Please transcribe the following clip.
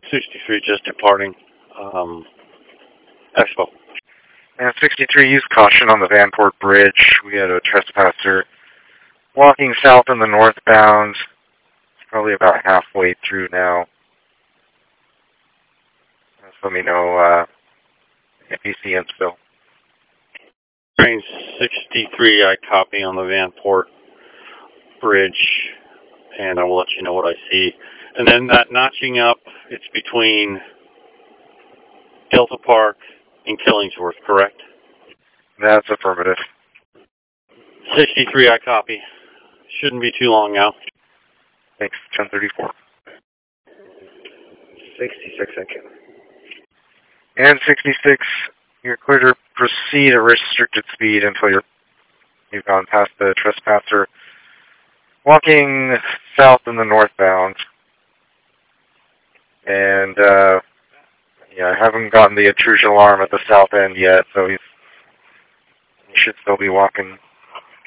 63 just departing Expo. And 63, use caution on the Vanport Bridge. We had a trespasser walking south in the northbound. It's probably about halfway through now. Just let me know if you see him still. Train 63, I copy on the Vanport Bridge, and I will let you know what I see. And then that notching up, it's between Delta Park and Killingsworth, correct? That's affirmative. 63, I copy. Shouldn't be too long now. Thanks, 1034. 66, thank you. And 66, you're clear to proceed at restricted speed until you've gone past the trespasser. Walking south in the northbound. And, yeah, I haven't gotten the intrusion alarm at the south end yet, so he should still be walking